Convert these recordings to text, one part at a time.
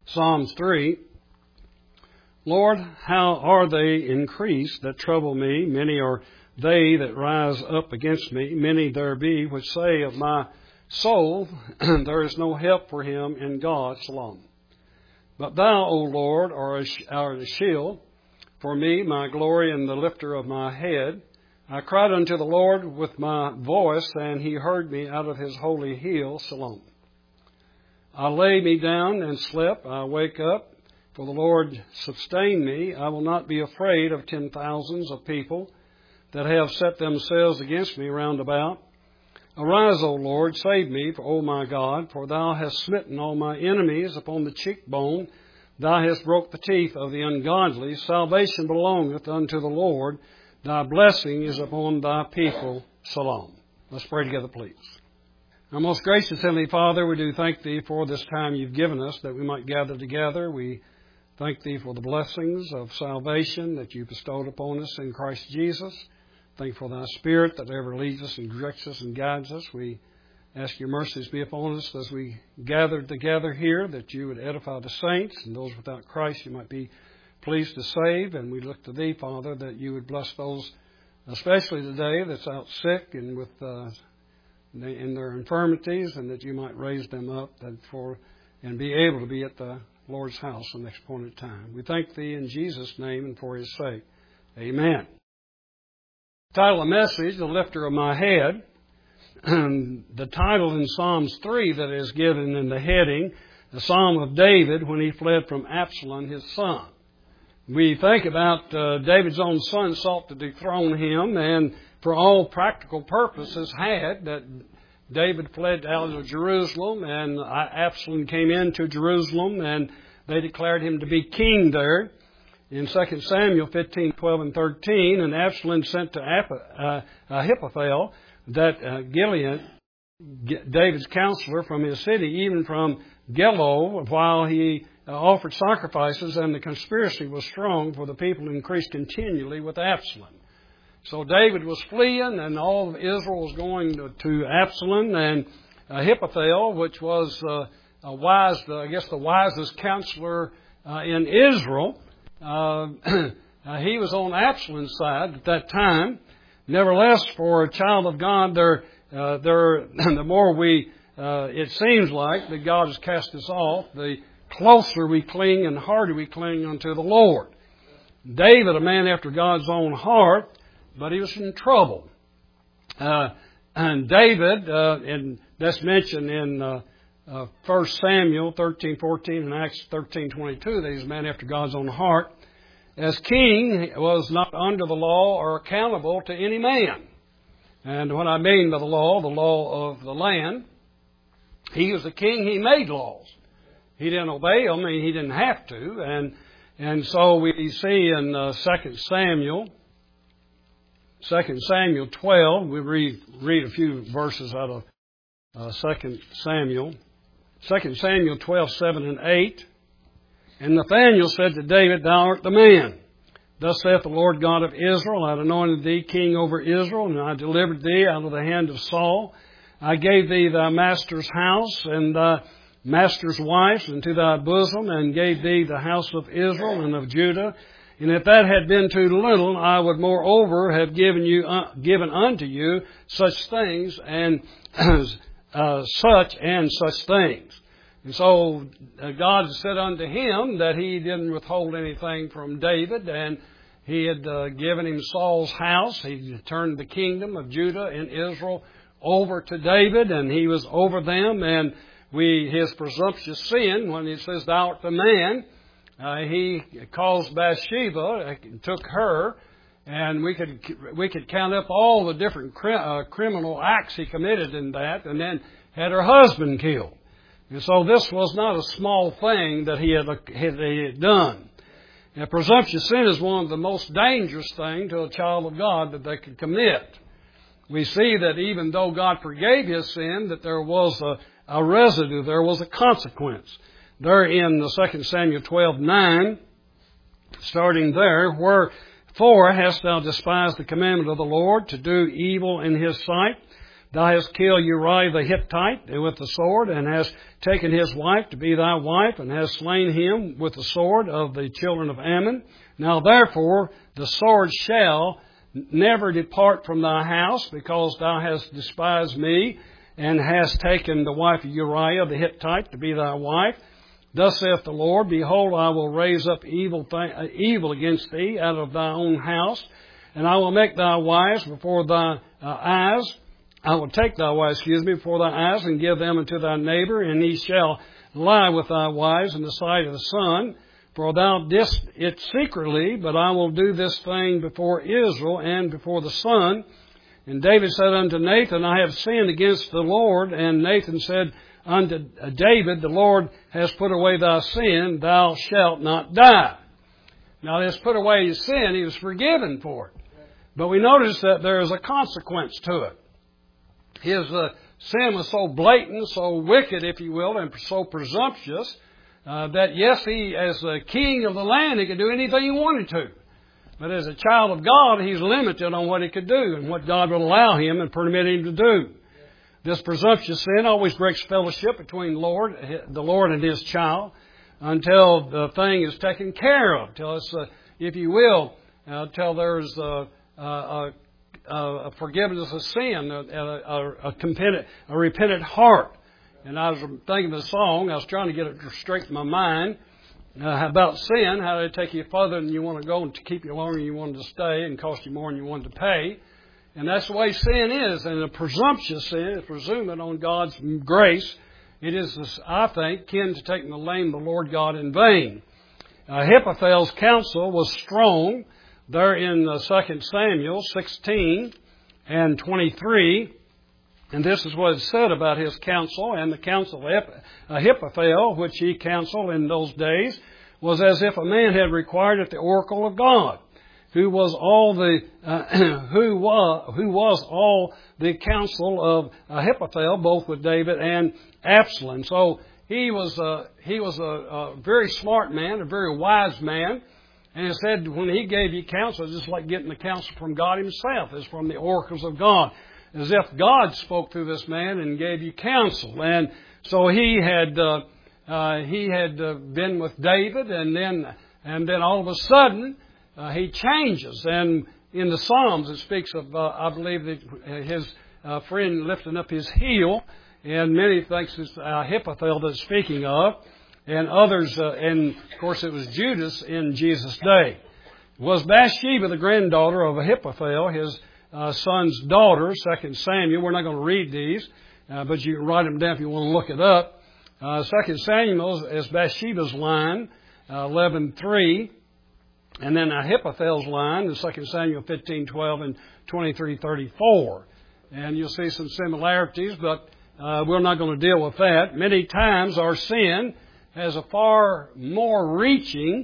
Psalms 3. Lord, how are they increased that trouble me? Many are they that rise up against me. Many there be which say of my soul, there is no help for him in God. Shalom. But thou, O Lord, art a shield for me, my glory and the lifter of my head. I cried unto the Lord with my voice, and he heard me out of his holy hill. Shalom. I lay me down and slept. I wake up, for the Lord sustained me. I will not be afraid of 10,000s of people that have set themselves against me round about. Arise, O Lord, save me, for O my God, for thou hast smitten all my enemies upon the cheekbone. Thou hast broke the teeth of the ungodly. Salvation belongeth unto the Lord. Thy blessing is upon thy people. Shalom. Let's pray together, please. Our most gracious Heavenly Father, we do thank Thee for this time You've given us that we might gather together. We thank Thee for the blessings of salvation that You bestowed upon us in Christ Jesus. Thank for Thy Spirit that ever leads us and directs us and guides us. We ask Your mercies be upon us as we gather together here, that You would edify the saints, and those without Christ You might be pleased to save. And we look to Thee, Father, that You would bless those, especially today, that's out sick and with in their infirmities, and that You might raise them up and be able to be at the Lord's house the next appointed time. We thank Thee in Jesus' name and for His sake. Amen. Title of the message, The Lifter of My Head. The title in Psalms 3 that is given in the heading, the Psalm of David when he fled from Absalom, his son. We think about David's own son sought to dethrone him, and for all practical purposes had, that David fled out of Jerusalem, and Absalom came into Jerusalem, and they declared him to be king there. In 2 Samuel 15, 12, and 13, and Absalom sent to Ahithophel, that Gilead, David's counselor from his city, even from Gilo, while he offered sacrifices, and the conspiracy was strong, for the people increased continually with Absalom. So David was fleeing, and all of Israel was going to Absalom, and Ahithophel, which was the wisest counselor in Israel, he was on Absalom's side at that time. Nevertheless, for a child of God, the more it seems like that God has cast us off, the closer we cling and harder we cling unto the Lord. David, a man after God's own heart, but he was in trouble. And David, and that's mentioned in 1 Samuel 13:14 and Acts 13:22, that he's a man after God's own heart. As king, was not under the law or accountable to any man. And what I mean by the law of the land, he was a king, he made laws. He didn't obey them, and he didn't have to. And so we see in 2 Samuel 12, we read a few verses out of 2 Samuel. 2 Samuel 12, 7 and 8. And Nathanael said to David, Thou art the man. Thus saith the Lord God of Israel, I had anointed thee king over Israel, and I delivered thee out of the hand of Saul. I gave thee thy master's house and thy master's wives into thy bosom, and gave thee the house of Israel and of Judah. And if that had been too little, I would moreover have given unto you such things and such things. And so God said unto him that He didn't withhold anything from David, and He had given him Saul's house. He turned the kingdom of Judah and Israel over to David, and he was over them. And his presumptuous sin, when He says, Thou art the man, he caused Bathsheba, took her, and we could count up all the different criminal acts he committed in that, and then had her husband killed. And so this was not a small thing that he had done. And presumptuous sin is one of the most dangerous things to a child of God that they could commit. We see that even though God forgave his sin, that there was a residue, there was a consequence. There in the 2 Samuel 12:9, starting there, wherefore hast thou despised the commandment of the Lord to do evil in His sight? Thou hast killed Uriah the Hittite with the sword, and hast taken his wife to be thy wife, and hast slain him with the sword of the children of Ammon. Now therefore the sword shall never depart from thy house, because thou hast despised me, and hast taken the wife of Uriah the Hittite to be thy wife. Thus saith the Lord, Behold, I will raise up evil against thee out of thy own house, and I will make thy wives before thy eyes. I will take thy wives, before thy eyes, and give them unto thy neighbor, and he shall lie with thy wives in the sight of the sun. For thou didst it secretly, but I will do this thing before Israel and before the sun. And David said unto Nathan, I have sinned against the Lord. And Nathan said unto David, the Lord has put away thy sin, thou shalt not die. Now this put away his sin, he was forgiven for it. But we notice that there is a consequence to it. His sin was so blatant, so wicked, if you will, and so presumptuous, that yes, he, as the king of the land, he could do anything he wanted to. But as a child of God, he's limited on what he could do and what God will allow him and permit him to do. This presumptuous sin always breaks fellowship between the Lord and his child, until the thing is taken care of, till it's, if you will, till there's a forgiveness of sin, a repentant heart. And I was thinking of the song. I was trying to get it straight in my mind about sin, how they take you further than you want to go and to keep you longer than you wanted to stay and cost you more than you wanted to pay. And that's the way sin is. And a presumptuous sin is presuming on God's grace. It is, I think, kin to taking the name of the Lord God in vain. Ahithophel's counsel was strong. There in 2 Samuel 16 and 23. And this is what is said about his counsel. And the counsel of Ahithophel, which he counseled in those days, was as if a man had required at the oracle of God, who was all the counsel of Ahithophel, both with David and Absalom. So he was a very smart man, a very wise man. And it said when he gave you counsel, it's just like getting the counsel from God himself, as from the oracles of God, as if God spoke through this man and gave you counsel. And so he had been with David, and then all of a sudden he changes. And in the Psalms it speaks of I believe that his friend lifting up his heel, and many thinks it's Ahithophel that's speaking of. And others, and of course it was Judas in Jesus' day. Was Bathsheba the granddaughter of Ahithophel, his son's daughter, 2 Samuel. We're not going to read these, but you can write them down if you want to look it up. 2 Samuel is Bathsheba's line, 11:3. And then Ahithophel's line is 2 Samuel 15:12 and 23:34. And you'll see some similarities, but we're not going to deal with that. Many times our sin has a far more reaching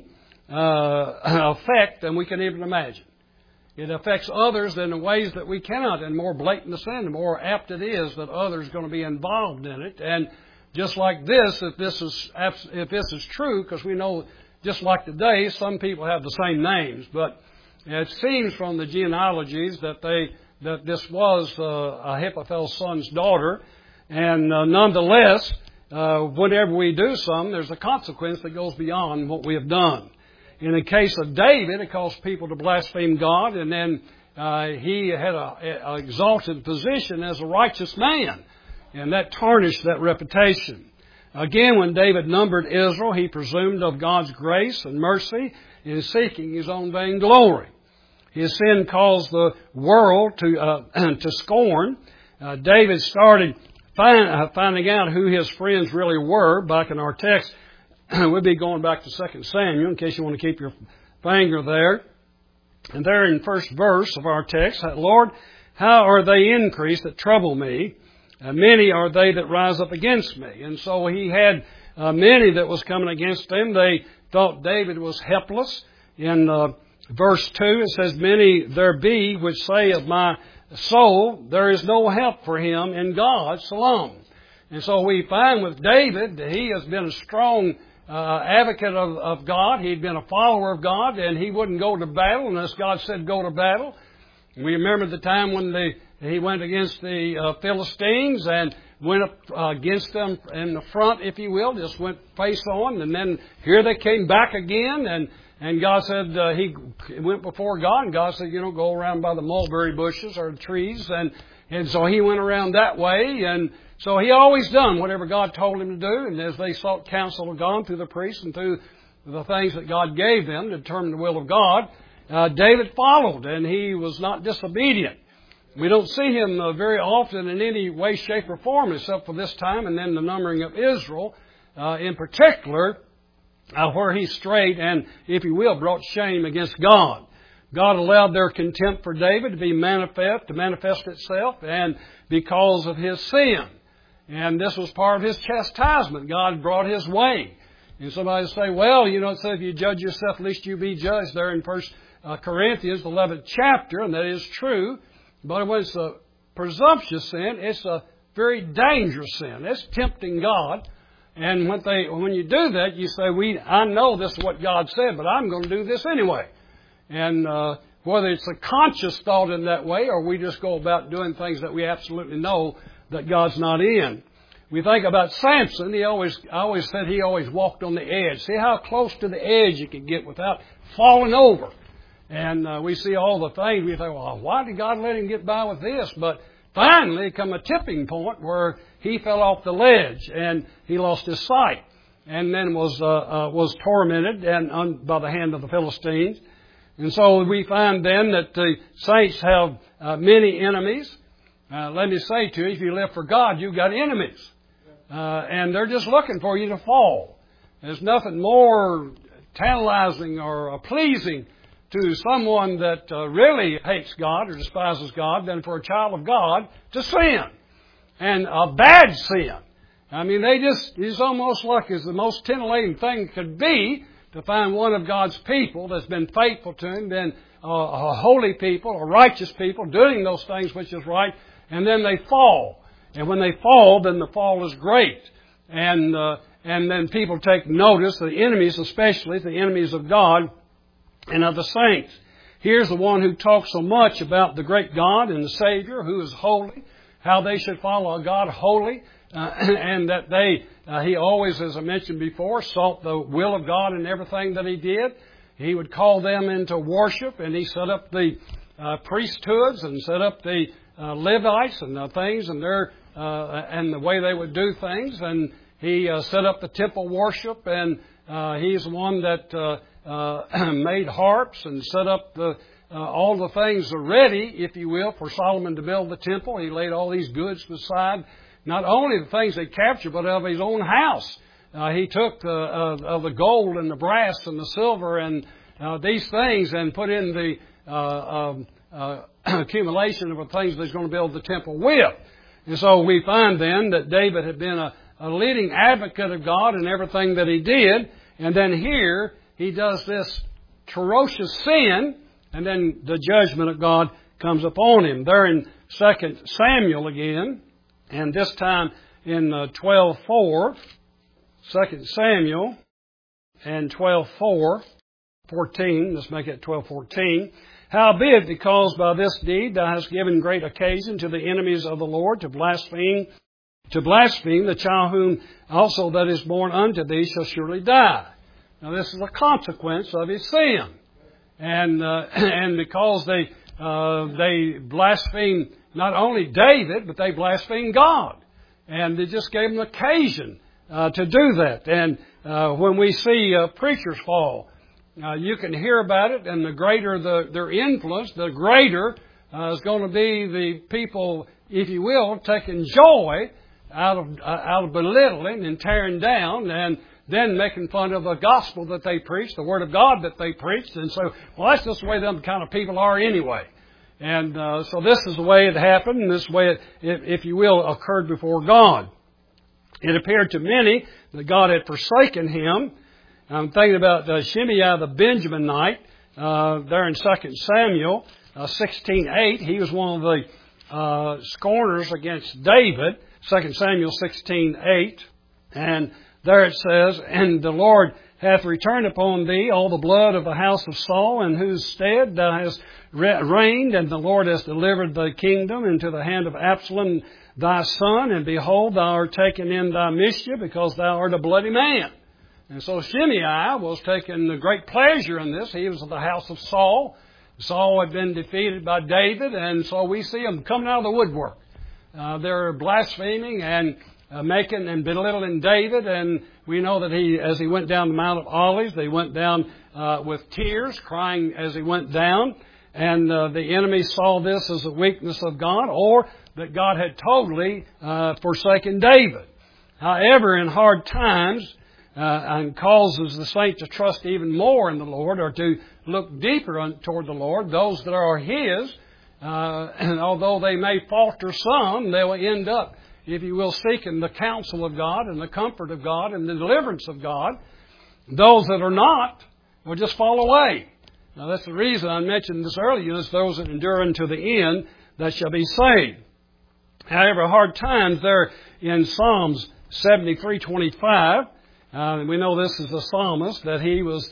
effect than we can even imagine. It affects others in ways that we cannot, and more blatant the sin, the more apt it is that others are going to be involved in it. And just like this, if this is true, because we know, just like today, some people have the same names, but it seems from the genealogies that this was Ahithophel's son's daughter, and nonetheless, whenever we do something, there's a consequence that goes beyond what we have done. In the case of David, it caused people to blaspheme God, and then he had an exalted position as a righteous man, and that tarnished that reputation. Again, when David numbered Israel, he presumed of God's grace and mercy in seeking his own vainglory. His sin caused the world to scorn. David started finding out who his friends really were. Back in our text, we'll be going back to 2 Samuel, in case you want to keep your finger there. And there in first verse of our text, Lord, how are they increased that trouble me? Many are they that rise up against me. And so he had many that was coming against him. They thought David was helpless. In verse 2, it says, Many there be which say of my soul, there is no help for him in God, Salam. And so we find with David that he has been a strong advocate of God. He'd been a follower of God, and he wouldn't go to battle unless God said go to battle. We remember the time when he went against the Philistines and went up against them in the front, if you will, just went face on. And then here they came back again, and God said, he went before God, and God said, go around by the mulberry bushes or the trees. And so he went around that way, and so he always done whatever God told him to do. And as they sought counsel of God through the priests and through the things that God gave them to determine the will of God, David followed, and he was not disobedient. We don't see him very often in any way, shape, or form, except for this time and then the numbering of Israel in particular, where he strayed and, if you will, brought shame against God. God allowed their contempt for David to manifest itself, and because of his sin. And this was part of his chastisement. God brought his way. And somebody say, well, it says if you judge yourself, lest you be judged, there in 1 Corinthians, 11th chapter, and that is true. But when it's a presumptuous sin, it's a very dangerous sin. It's tempting God. And when you do that, you say, I know this is what God said, but I'm going to do this anyway. And whether it's a conscious thought in that way, or we just go about doing things that we absolutely know that God's not in. We think about Samson. I always said he always walked on the edge. See how close to the edge you could get without falling over. And we see all the things. We think, well, why did God let him get by with this? But finally, come a tipping point where he fell off the ledge and he lost his sight, and then was tormented by the hand of the Philistines. And so we find then that the saints have many enemies. Let me say to you, if you live for God, you've got enemies. And they're just looking for you to fall. There's nothing more tantalizing or pleasing to someone that really hates God or despises God than for a child of God to sin. And a bad sin. I mean, it's almost like it's the most titillating thing could be to find one of God's people that's been faithful to Him, been a holy people, a righteous people, doing those things which is right, and then they fall. And when they fall, then the fall is great. And then people take notice, the enemies especially, the enemies of God and of the saints. Here's the one who talks so much about the great God and the Savior who is holy, how they should follow a God holy, and that he always, as I mentioned before, sought the will of God in everything that he did. He would call them into worship, and he set up the priesthoods and set up the Levites and the things and the way they would do things. And he set up the temple worship, and he's the one that made harps and set up all the things ready, if you will, for Solomon to build the temple. He laid all these goods beside not only the things they captured, but of his own house. He took of the gold and the brass and the silver and these things and put in the accumulation of the things that he's going to build the temple with. And so we find then that David had been a leading advocate of God in everything that he did. And then here he does this ferocious sin, and then the judgment of God comes upon him. There in 2 Samuel again, and this time in 12:4, 2 Samuel and 12:4, 14, let's make it 12:14. Howbeit, because by this deed thou hast given great occasion to the enemies of the Lord to blaspheme, the child whom also that is born unto thee shall surely die. Now this is a consequence of his sin. And because they blasphemed not only David, but they blasphemed God. And they just gave them occasion to do that. And when we see preachers fall, you can hear about it, and the greater their influence, the greater is going to be the people, if you will, taking joy out of belittling and tearing down, and then making fun of the gospel that they preach, the Word of God that they preached. And so, well, that's just the way them kind of people are anyway. And so this is the way it happened, and this way it, if you will, occurred before God. It appeared to many that God had forsaken him. I'm thinking about Shimei the Benjaminite there in 2 Samuel 16:8. He was one of the scorners against David. 2 Samuel 16:8. And there it says, and the Lord hath returned upon thee all the blood of the house of Saul, in whose stead thou hast reigned, and the Lord has delivered the kingdom into the hand of Absalom thy son, and behold, thou art taken in thy mischief, because thou art a bloody man. And so Shimei was taking great pleasure in this. He was of the house of Saul. Saul had been defeated by David, and so we see him coming out of the woodwork. They're blaspheming and making and belittling David, and we know that as he went down the Mount of Olives, they went down with tears, crying as he went down, and the enemy saw this as a weakness of God, or that God had totally forsaken David. However, in hard times, and causes the saint to trust even more in the Lord, or to look deeper toward the Lord, those that are His, and although they may falter some, they will end up, if you will, seeking the counsel of God and the comfort of God and the deliverance of God. Those that are not will just fall away. Now that's the reason I mentioned this earlier, is those that endure unto the end that shall be saved. However, hard times there in Psalms 73:25. We know this is the psalmist, that he was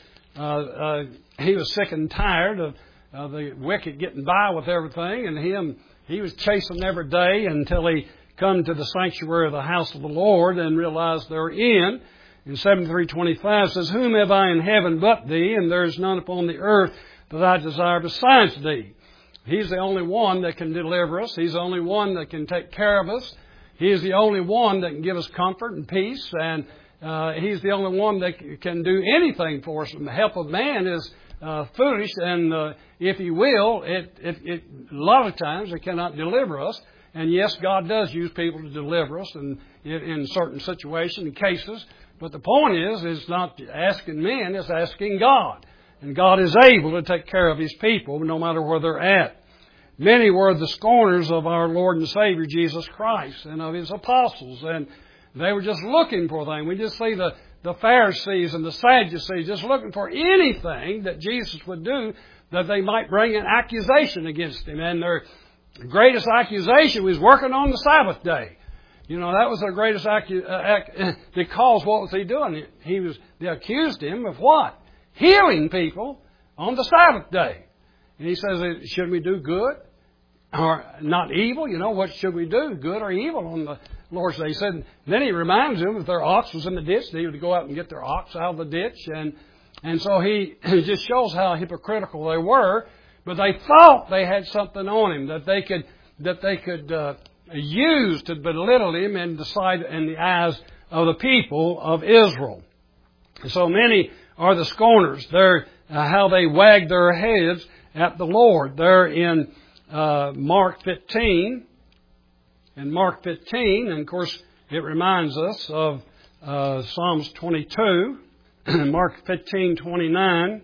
sick and tired of the wicked getting by with everything, and he was chasing every day until he come to the sanctuary of the house of the Lord and realized therein. In 73:25 says, Whom have I in heaven but thee, and there is none upon the earth that I desire besides thee. He's the only one that can deliver us. He's the only one that can take care of us. He is the only one that can give us comfort and peace, and He's the only one that can do anything for us. And the help of man is foolish, and if you will, a lot of times it cannot deliver us. And yes, God does use people to deliver us in certain situations and cases. But the point is not asking men, it's asking God. And God is able to take care of His people no matter where they're at. Many were the scorners of our Lord and Savior Jesus Christ and of His apostles, and they were just looking for things. We just see the Pharisees and the Sadducees just looking for anything that Jesus would do that they might bring an accusation against Him. And their greatest accusation was working on the Sabbath day. You know, that was their greatest because what was He doing? They accused Him of what? Healing people on the Sabbath day. And He says, should we do good or not evil? You know, what should we do, good or evil on the Lord's day? He said, then He reminds them if their ox was in the ditch, they would go out and get their ox out of the ditch. And so He just shows how hypocritical they were. But they thought they had something on Him that they could use to belittle Him in the eyes of the people of Israel. And so many are the scorners. They're how they wag their heads at the Lord. They're in Mark 15. In Mark 15, and of course it reminds us of Psalms 22, Mark 15:29.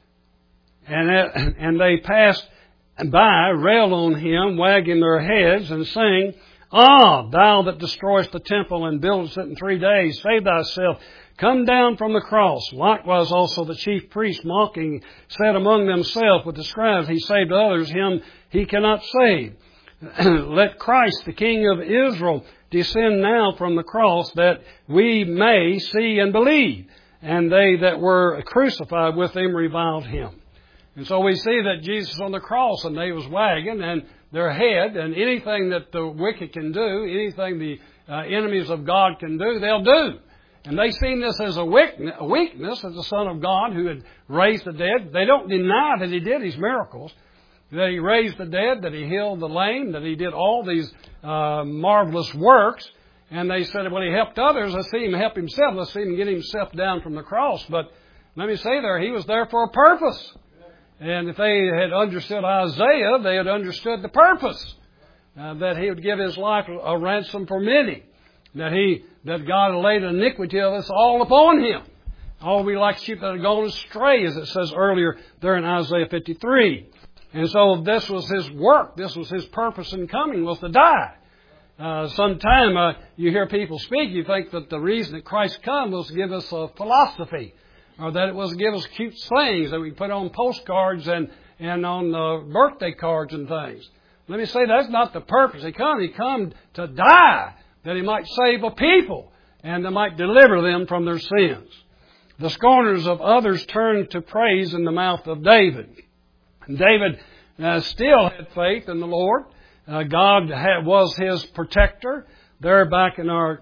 And they passed by, railed on Him, wagging their heads, and saying, Ah, thou that destroyest the temple and buildest it in 3 days, save thyself, come down from the cross. Likewise also the chief priests, mocking, said among themselves with the scribes, He saved others, him He cannot save. Let Christ, the King of Israel, descend now from the cross, that we may see and believe. And they that were crucified with Him reviled Him. And so we see that Jesus on the cross, and they was wagging and their head, and anything that the wicked can do, anything the enemies of God can do, they'll do. And they seen this as a weakness as the Son of God who had raised the dead. They don't deny that He did His miracles, that He raised the dead, that He healed the lame, that He did all these marvelous works. And they said, well, He helped others. Let's see Him help Himself. Let's see Him get Himself down from the cross. But let me say He was there for a purpose. And if they had understood Isaiah, they had understood the purpose. That He would give His life a ransom for many. That God had laid iniquity of us all upon Him. All we like sheep that had gone astray, as it says earlier there in Isaiah 53. And so this was His work. This was His purpose in coming, was to die. Sometime you hear people speak, you think that the reason that Christ come was to give us a philosophy, or that it was to give us cute sayings that we put on postcards and on birthday cards and things. Let me say that's not the purpose. He come to die, that He might save a people and that might deliver them from their sins. The scorners of others turned to praise in the mouth of David. And David still had faith in the Lord. God was his protector. There back in our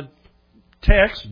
text,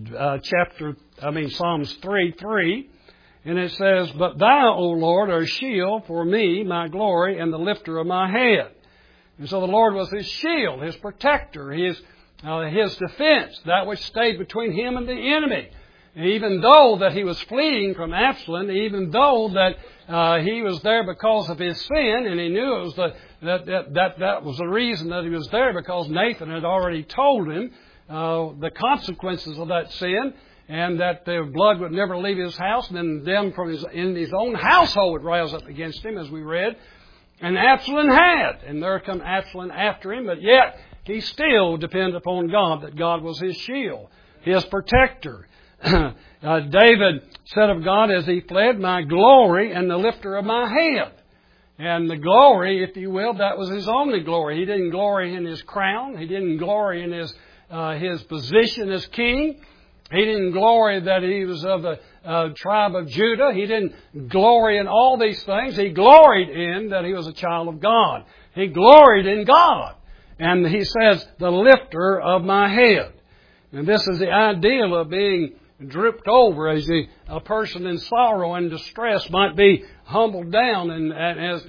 Psalms 3:3, and it says, "But thou, O Lord, art a shield for me, my glory, and the lifter of my head." And so the Lord was his shield, his protector, his defense, that which stayed between him and the enemy. And even though that he was fleeing from Absalom, even though that he was there because of his sin, and he knew it was that was the reason that he was there, because Nathan had already told him the consequences of that sin, and that the blood would never leave his house, and then them from in his own household would rise up against him, as we read. And Absalom had, and there come Absalom after him, but yet he still depended upon God, that God was his shield, his protector. David said of God as he fled, "My glory and the lifter of my head." And the glory, if you will, that was his only glory. He didn't glory in his crown. He didn't glory in his position as king. He didn't glory that he was of the tribe of Judah. He didn't glory in all these things. He gloried in that he was a child of God. He gloried in God. And he says, "the lifter of my head." And this is the ideal of being drooped over, as a person in sorrow and distress might be humbled down, and as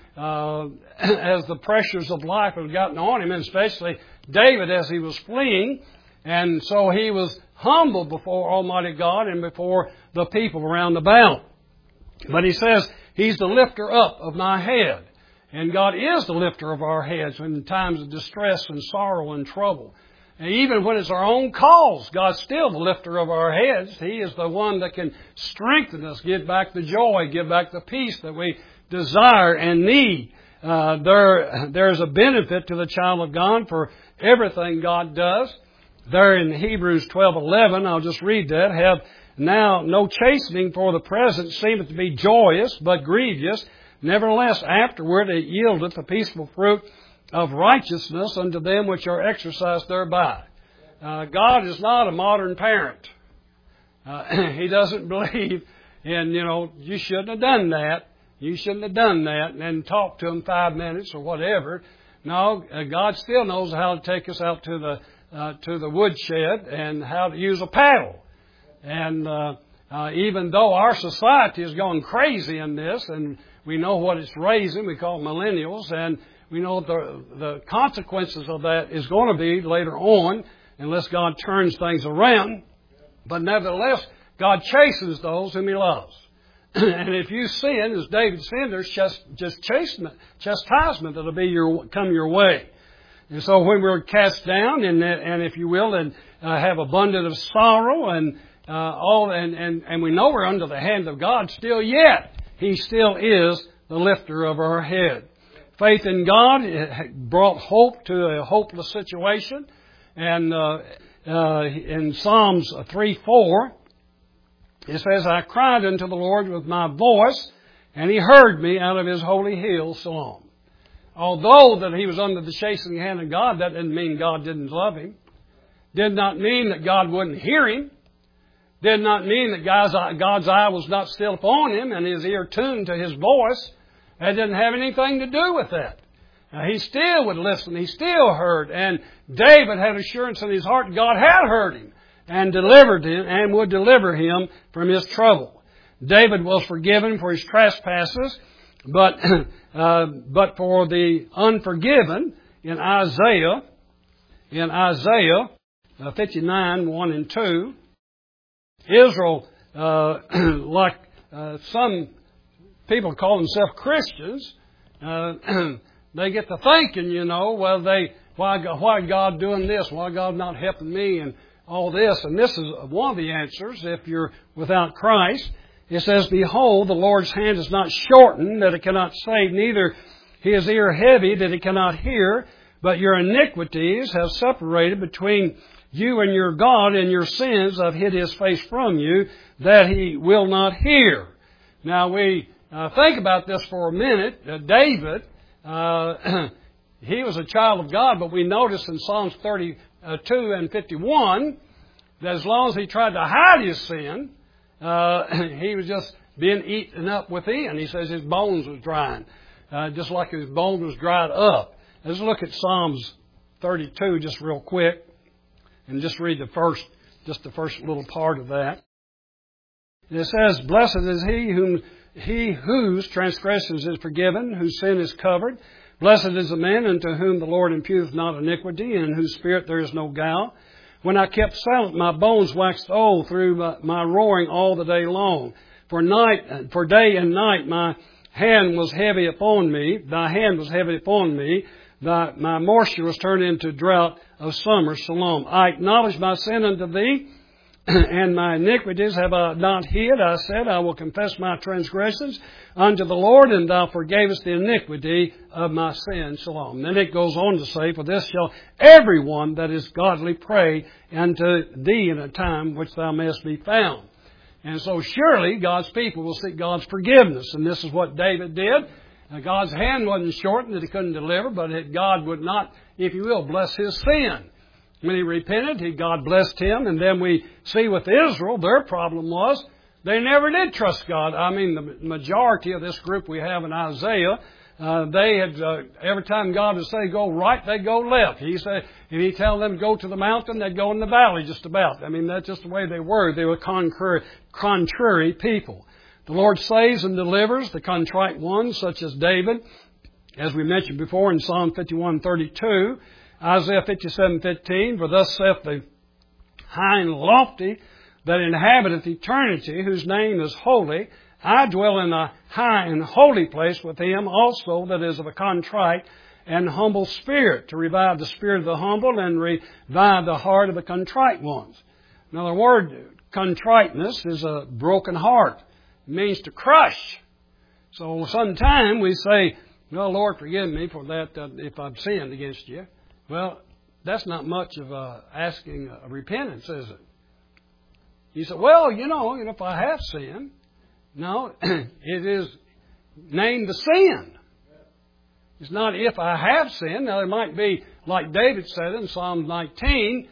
the pressures of life have gotten on him, and especially David as he was fleeing, and so he was humbled before Almighty God and before the people around about. But he says, He's the lifter up of my head. And God is the lifter of our heads in times of distress and sorrow and trouble. And even when it's our own cause, God's still the lifter of our heads. He is the one that can strengthen us, give back the joy, give back the peace that we desire and need. There's a benefit to the child of God for everything God does. There in Hebrews 12:11, I'll just read that, "Have now no chastening for the present seemeth to be joyous, but grievous. Nevertheless, afterward it yieldeth the peaceful fruit of righteousness unto them which are exercised thereby." God is not a modern parent. He doesn't believe in, you shouldn't have done that. You shouldn't have done that, and then talk to him 5 minutes or whatever. No, God still knows how to take us out to the woodshed and how to use a paddle. And even though our society is going crazy in this, and we know what it's raising, we call it millennials, and we know the consequences of that is going to be later on, unless God turns things around. But nevertheless, God chastens those whom He loves. And if you sin, as David sinned, there's just chastisement that'll be come your way. And so when we're cast down, and if you will, and have abundant of sorrow, and we know we're under the hand of God still yet, He still is the lifter of our head. Faith in God brought hope to a hopeless situation. And in Psalms 3:4, it says, "I cried unto the Lord with my voice, and He heard me out of His holy hill, Psalm." Although that he was under the chastening hand of God, that didn't mean God didn't love him. Did not mean that God wouldn't hear him. Did not mean that God's eye was not still upon him and His ear tuned to His voice. That didn't have anything to do with that. He still would listen. He still heard. And David had assurance in his heart God had heard him and delivered him and would deliver him from his trouble. David was forgiven for his trespasses, but for the unforgiven, in Isaiah 59:1 and 2, Israel, like some people call themselves Christians, they get to thinking, why God doing this? Why God not helping me? And all this. And this is one of the answers if you're without Christ. It says, "Behold, the Lord's hand is not shortened, that it cannot save, neither His ear heavy, that He cannot hear. But your iniquities have separated between you and your God, and your sins have hid His face from you, that He will not hear." Now we think about this for a minute. David, he was a child of God, but we notice in Psalms 32 and 51 that as long as he tried to hide his sin he was just being eaten up within. He says his bones was drying, just like his bones was dried up. Let's look at Psalms 32 just real quick, and just read the first little part of that. And it says, "Blessed is he whose transgressions is forgiven, whose sin is covered. Blessed is the man unto whom the Lord imputeth not iniquity, and in whose spirit there is no guile. When I kept silent, my bones waxed old through my roaring all the day long. For day and night my hand was heavy upon me. Thy hand was heavy upon me. My moisture was turned into drought of summer. Shalom. I acknowledge my sin unto thee, and my iniquities have I not hid. I said, I will confess my transgressions unto the Lord, and thou forgavest the iniquity of my sin. Shalom. Then it goes on to say, for this shall everyone that is godly pray unto thee in a time which thou mayest be found. And so surely God's people will seek God's forgiveness. And this is what David did. God's hand wasn't shortened that he couldn't deliver, but God would not, if you will, bless his sin. When he repented, God blessed him. And then we see with Israel, their problem was they never did trust God. I mean, the majority of this group we have in Isaiah, they had, every time God would say go right, they'd go left. He said, if he tell them to go to the mountain, they'd go in the valley just about. I mean, that's just the way they were. They were contrary people. The Lord saves and delivers the contrite ones, such as David, as we mentioned before in Psalm 51:32, Isaiah 57:15. For thus saith the high and lofty that inhabiteth eternity, whose name is holy. I dwell in a high and holy place with him also that is of a contrite and humble spirit, to revive the spirit of the humble and revive the heart of the contrite ones. Now the word contriteness is a broken heart. It means to crush. So sometime we say, well, Lord, forgive me for that if I've sinned against you. Well, that's not much of asking a repentance, is it? You say, well, if I have sinned. No, it is named the sin. It's not if I have sinned. Now, there might be, like David said in Psalm 19,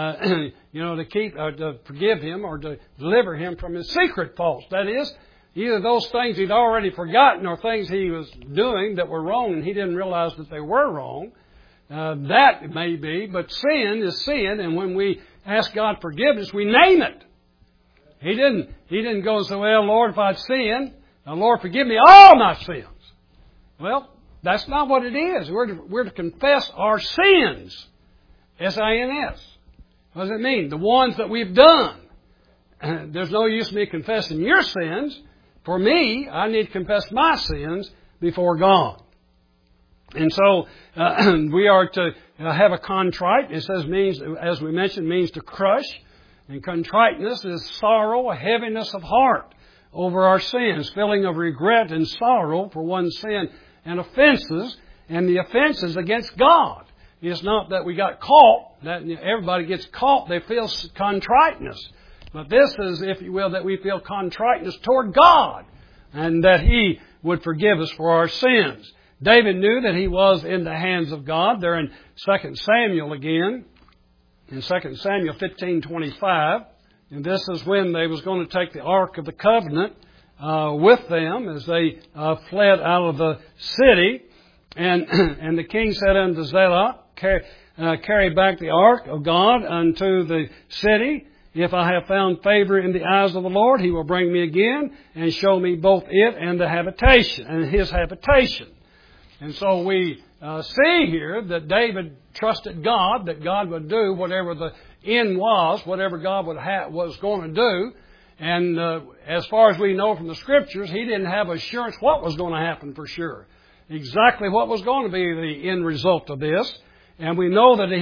to keep or to forgive him or to deliver him from his secret faults. That is, either those things he'd already forgotten or things he was doing that were wrong and he didn't realize that they were wrong. That may be, but sin is sin, and when we ask God forgiveness, we name it. He didn't go and say, well, Lord, if I'd sinned, Lord, forgive me all my sins. Well, that's not what it is. We're to confess our sins. S-I-N-S. What does it mean? The ones that we've done. There's no use me confessing your sins. For me, I need to confess my sins before God. And so we are to have a contrite. It says means, as we mentioned, means to crush. And contriteness is sorrow, a heaviness of heart over our sins, feeling of regret and sorrow for one's sin and offenses, and the offenses against God. It's not that we got caught, that everybody gets caught, they feel contriteness. But this is, if you will, that we feel contriteness toward God, and that He would forgive us for our sins. David knew that he was in the hands of God. They're in 2 Samuel again. In 2 Samuel 15:25, and this is when they was going to take the Ark of the Covenant with them as they fled out of the city. And the king said unto Zadok, carry back the Ark of God unto the city. If I have found favor in the eyes of the Lord, He will bring me again and show me both it and the habitation, and His habitation. And so we see here that David trusted God, that God would do whatever the end was, whatever God was going to do. And as far as we know from the Scriptures, he didn't have assurance what was going to happen for sure. Exactly what was going to be the end result of this. And we know that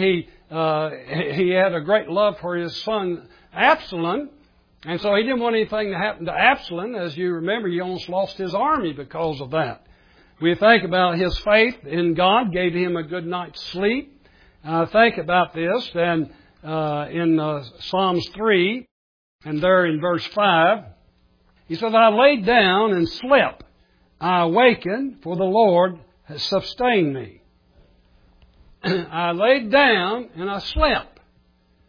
he had a great love for his son Absalom. And so he didn't want anything to happen to Absalom. As you remember, he almost lost his army because of that. We think about his faith in God gave him a good night's sleep. Think about this, and in Psalms 3, and there in verse 5, he said, I laid down and slept. I awakened, for the Lord has sustained me. I laid down and I slept.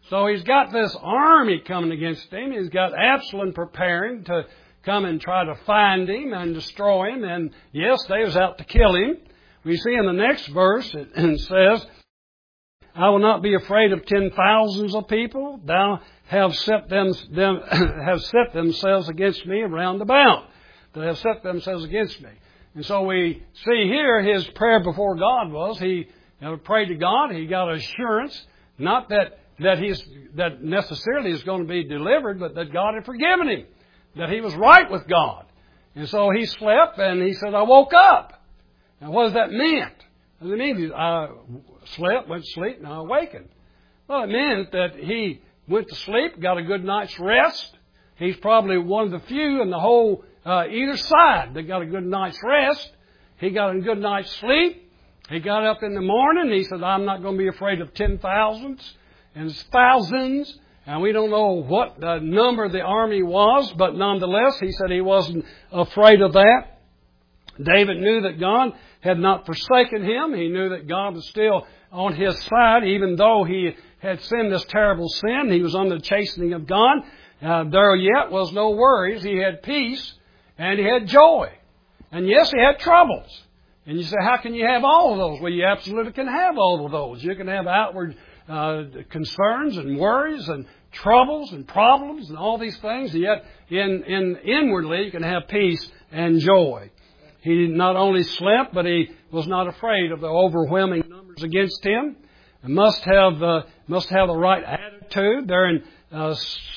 So he's got this army coming against him. He's got Absalom preparing to come and try to find him and destroy him. And yes, they was out to kill him. We see in the next verse, it says, I will not be afraid of 10,000s of people. Thou have set have set themselves against me round about. They have set themselves against me. And so we see here his prayer before God was he prayed to God. He got assurance, not that necessarily is going to be delivered, but that God had forgiven him, that he was right with God. And so he slept, and he said, I woke up. Now, what does that mean? What does it mean? I slept, went to sleep, and I awakened. Well, it meant that he went to sleep, got a good night's rest. He's probably one of the few in the whole either side that got a good night's rest. He got a good night's sleep. He got up in the morning. He said, I'm not going to be afraid of 10,000s and thousands. And we don't know what the number of the army was, but nonetheless, he said he wasn't afraid of that. David knew that God had not forsaken him. He knew that God was still on his side, even though he had sinned this terrible sin. He was under the chastening of God. There yet was no worries. He had peace and he had joy. And yes, he had troubles. And you say, how can you have all of those? Well, you absolutely can have all of those. You can have outward concerns and worries and troubles and problems and all these things. Yet inwardly you can have peace and joy. He not only slept, but he was not afraid of the overwhelming numbers against him. And must have the right attitude. There in 2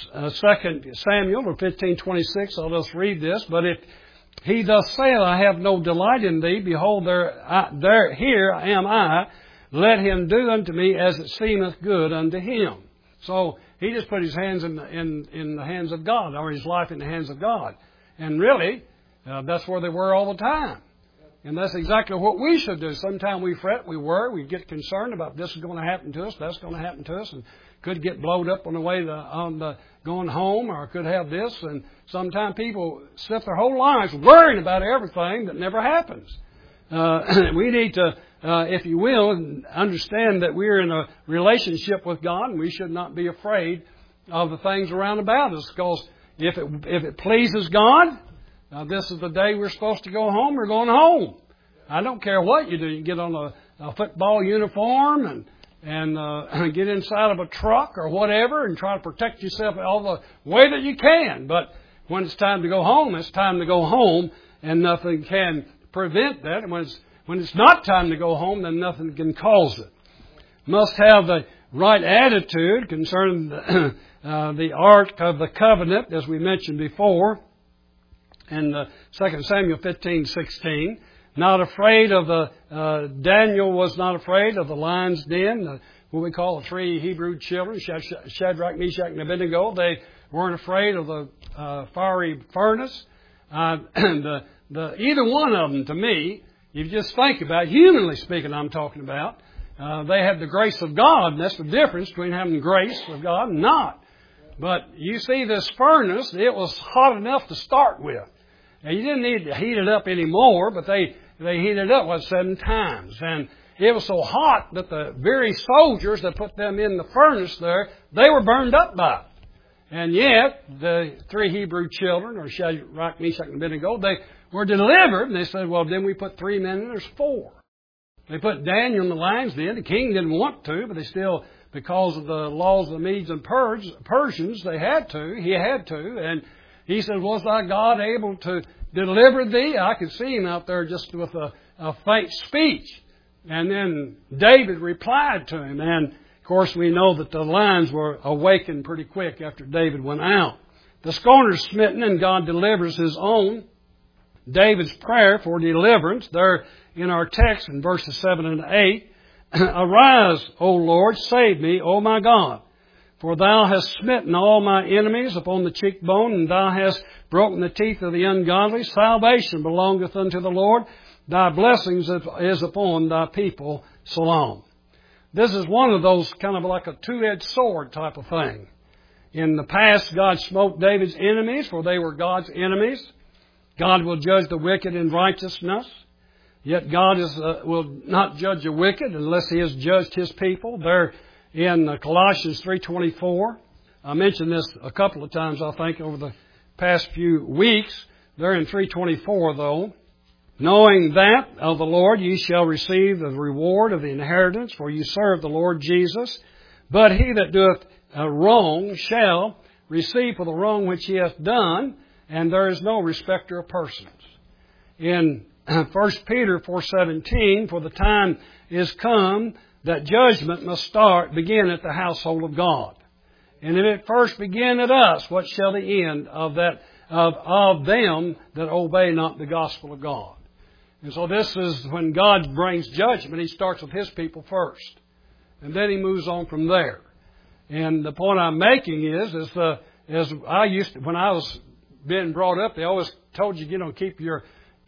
Samuel or 15:26, I'll just read this. But if he thus saith, I have no delight in thee, behold, here am I. Let him do unto me as it seemeth good unto him. So he just put his hands in the hands of God, or his life in the hands of God. And really, that's where they were all the time. And that's exactly what we should do. Sometimes we fret, we worry, we get concerned about this is going to happen to us, that's going to happen to us, and could get blowed up on the way going home, or could have this. And sometimes people spend their whole lives worrying about everything that never happens. We need to, if you will, understand that we're in a relationship with God, and we should not be afraid of the things around about us. Because if it pleases God, this is the day we're supposed to go home, we're going home. I don't care what you do. You can get on a football uniform and get inside of a truck or whatever and try to protect yourself all the way that you can. But when it's time to go home, it's time to go home, and nothing can prevent that. And when it's not time to go home, then nothing can cause it. Must have the right attitude concerning the Ark of the Covenant, as we mentioned before. In 2 Samuel 15:16, not afraid of Daniel was not afraid of the lion's den, what we call the three Hebrew children, Shadrach, Meshach, and Abednego. They weren't afraid of the fiery furnace. Either one of them, to me, if you just think about it, humanly speaking, I'm talking about, they had the grace of God, and that's the difference between having the grace of God and not. But you see this furnace, it was hot enough to start with. Now, you didn't need to heat it up anymore, but they heated it up, 7 times. And it was so hot that the very soldiers that put them in the furnace there, they were burned up by it. And yet, the 3 Hebrew children, or Shadrach, Meshach, and Abednego, they were delivered. And they said, well, then we put 3 men in, there's 4. They put Daniel in the lion's den. The king didn't want to, but they still, because of the laws of the Medes and Persians, they had to. He had to. And he said, was thy God able to deliver thee? I could see him out there just with a faint speech. And then David replied to him. And, of course, we know that the lions were awakened pretty quick after David went out. The scorner is smitten, and God delivers his own. David's prayer for deliverance, there in our text in verses 7 and 8, Arise, O Lord, save me, O my God. For thou hast smitten all my enemies upon the cheekbone, and thou hast broken the teeth of the ungodly. Salvation belongeth unto the Lord. Thy blessings is upon thy people. Salam. This is one of those kind of like a two-edged sword type of thing. In the past, God smote David's enemies, for they were God's enemies. God will judge the wicked in righteousness. Yet God will not judge the wicked unless He has judged His people. There in Colossians 3:24. I mentioned this a couple of times, I think, over the past few weeks. They're in 3:24, though. Knowing that of the Lord ye shall receive the reward of the inheritance, for you serve the Lord Jesus. But he that doeth wrong shall receive for the wrong which he hath done, and there is no respecter of persons. In 1 Peter 4:17, for the time is come that judgment must begin at the household of God. And if it first begin at us, what shall the end of that of them that obey not the gospel of God? And so this is when God brings judgment, He starts with His people first. And then He moves on from there. And the point I'm making is as I used to, when I was being brought up, they always told you, keep your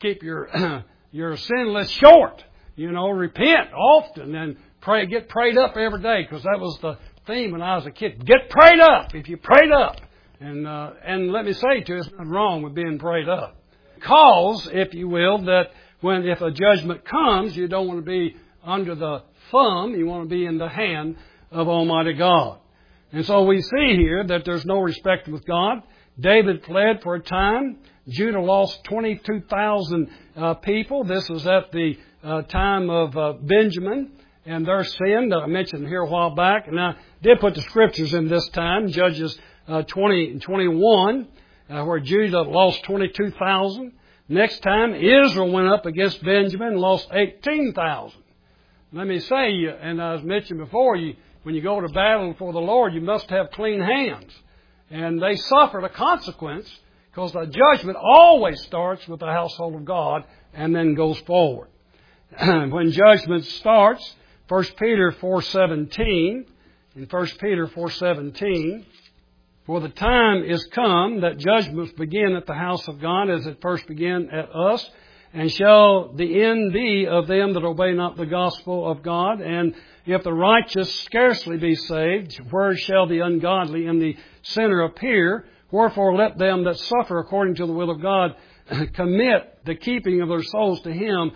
your sin list short. Repent often and get prayed up every day, because that was the theme when I was a kid. Get prayed up if you prayed up. And let me say to you, there's nothing wrong with being prayed up. Because, if you will, that if a judgment comes, you don't want to be under the thumb, you want to be in the hand of Almighty God. And so we see here that there's no respect with God. David fled for a time. Judah lost 22,000 people. This was at the time of Benjamin and their sin that I mentioned here a while back. And I did put the scriptures in this time, Judges 20 and 21, where Judah lost 22,000. Next time, Israel went up against Benjamin and lost 18,000. Let me say, and as mentioned before, when you go to battle for the Lord, you must have clean hands. And they suffered a consequence, because the judgment always starts with the household of God and then goes forward. When judgment starts, 1 Peter 4:17, in 1 Peter 4:17, for the time is come that judgments begin at the house of God, as it first began at us, and shall the end be of them that obey not the gospel of God. And if the righteous scarcely be saved, where shall the ungodly and the sinner appear? Wherefore let them that suffer according to the will of God commit the keeping of their souls to Him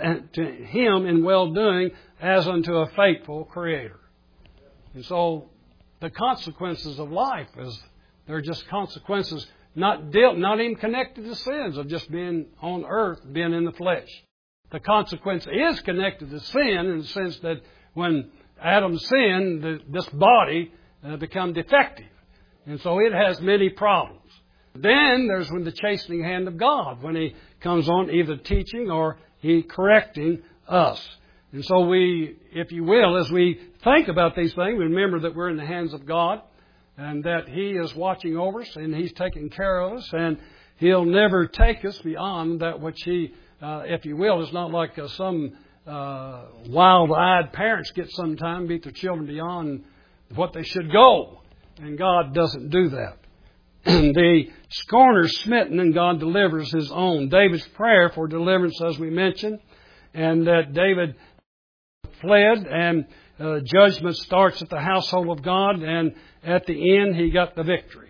in well-doing, as unto a faithful Creator. And so the consequences of life they're just consequences not even connected to sins of just being on earth, being in the flesh. The consequence is connected to sin, in the sense that when Adam sinned, this body become defective. And so it has many problems. Then there's the chastening hand of God, when He comes on either teaching or He correcting us. And so we, if you will, as we think about these things, we remember that we're in the hands of God, and that He is watching over us, and He's taking care of us, and He'll never take us beyond that which He, if you will, is not like some wild-eyed parents get sometime, beat their children beyond what they should go. And God doesn't do that. The scorner smitten, and God delivers His own. David's prayer for deliverance, as we mentioned, and that David fled, and judgment starts at the household of God, and at the end he got the victory.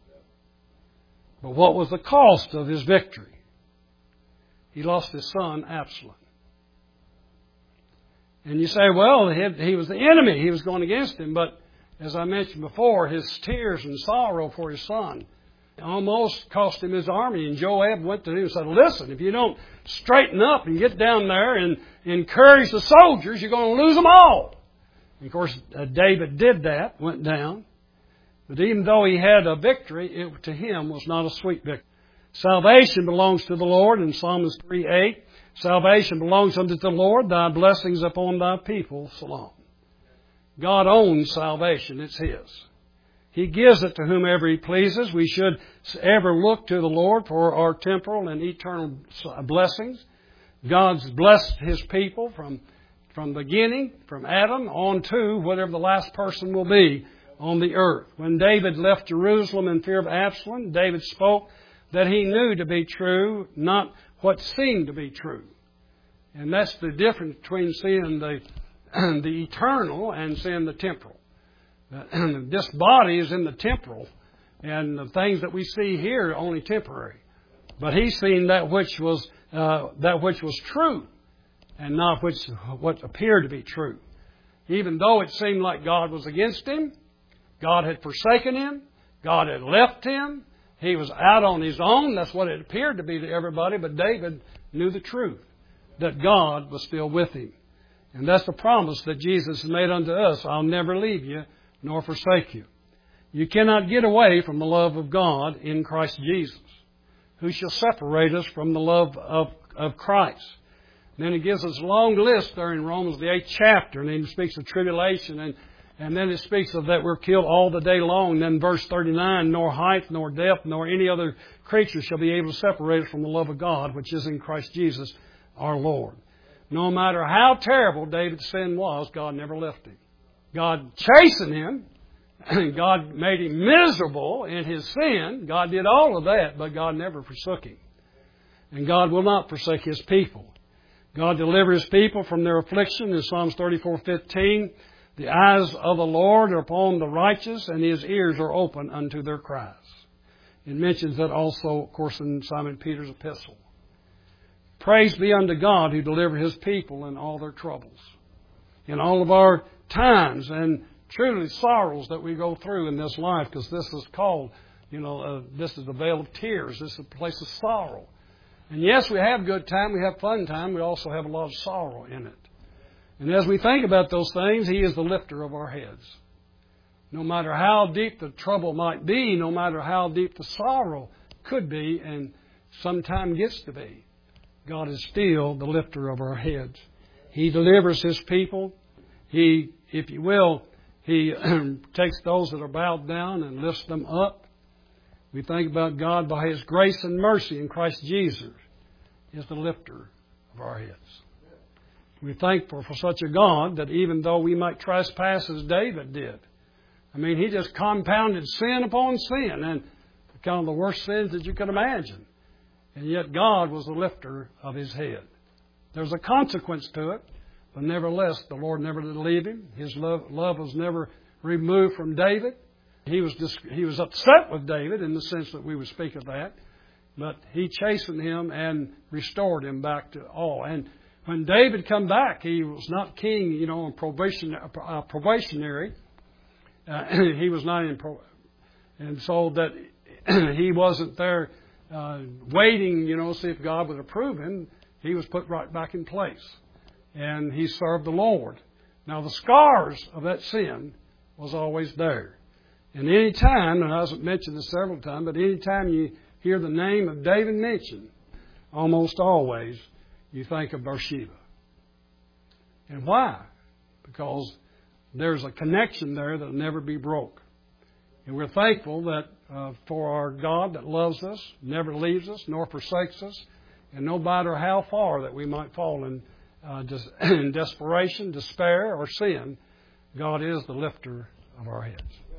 But what was the cost of his victory? He lost his son, Absalom. And you say, well, he was the enemy. He was going against him. But as I mentioned before, his tears and sorrow for his son almost cost him his army. And Joab went to him and said, listen, if you don't straighten up and get down there and encourage the soldiers, you're going to lose them all. And of course, David did that, went down. But even though he had a victory, it to him was not a sweet victory. Salvation belongs to the Lord in Psalms 3:8. Salvation belongs unto the Lord, thy blessings upon thy people, Salam. God owns salvation, it's His. He gives it to whomever He pleases. We should ever look to the Lord for our temporal and eternal blessings. God's blessed His people from the beginning, from Adam on to whatever the last person will be on the earth. When David left Jerusalem in fear of Absalom, David spoke that he knew to be true, not what seemed to be true. And that's the difference between seeing the eternal and seeing the temporal. This body is in the temporal, and the things that we see here are only temporary. But he's seen that which was true, and not what appeared to be true. Even though it seemed like God was against him, God had forsaken him, God had left him, he was out on his own. That's what it appeared to be to everybody, but David knew the truth, that God was still with him. And that's the promise that Jesus has made unto us. I'll never leave you nor forsake you. You cannot get away from the love of God in Christ Jesus. Who shall separate us from the love of Christ? And then it gives us a long list there in Romans, the 8th chapter, and then it speaks of tribulation, and then it speaks of that we're killed all the day long. And then verse 39, nor height, nor depth, nor any other creature shall be able to separate us from the love of God, which is in Christ Jesus our Lord. No matter how terrible David's sin was, God never left him. God chastened him. God made him miserable in his sin. God did all of that, but God never forsook him. And God will not forsake his people. God delivers his people from their affliction in Psalms 34:15. The eyes of the Lord are upon the righteous, and his ears are open unto their cries. It mentions that also, of course, in Simon Peter's epistle. Praise be unto God who delivered his people in all their troubles. In all of our times and truly sorrows that we go through in this life, because this is called, this is the vale of tears. This is a place of sorrow. And yes, we have good time, we have fun time, we also have a lot of sorrow in it. And as we think about those things, he is the lifter of our heads. No matter how deep the trouble might be, no matter how deep the sorrow could be, and sometimes gets to be, God is still the lifter of our heads. He delivers his people. He, if you will, he takes those that are bowed down and lifts them up. We think about God by his grace and mercy in Christ Jesus is the lifter of our heads. We're thankful for such a God that even though we might trespass as David did, he just compounded sin upon sin, and kind of the worst sins that you could imagine. And yet God was the lifter of his head. There's a consequence to it, but nevertheless, the Lord never did leave him. His love was never removed from David. He was upset with David in the sense that we would speak of that, but he chastened him and restored him back to all. And when David come back, he was not king, on probationary. He was not in, and so that he wasn't there waiting, see if God would approve him. He was put right back in place, and he served the Lord. Now the scars of that sin was always there. And any time, and I've mentioned this several times, but any time you hear the name of David mentioned, almost always you think of Bathsheba. And why? Because there's a connection there that will never be broke. And we're thankful that for our God that loves us, never leaves us, nor forsakes us, and no matter how far that we might fall in desperation, despair, or sin, God is the lifter of our heads.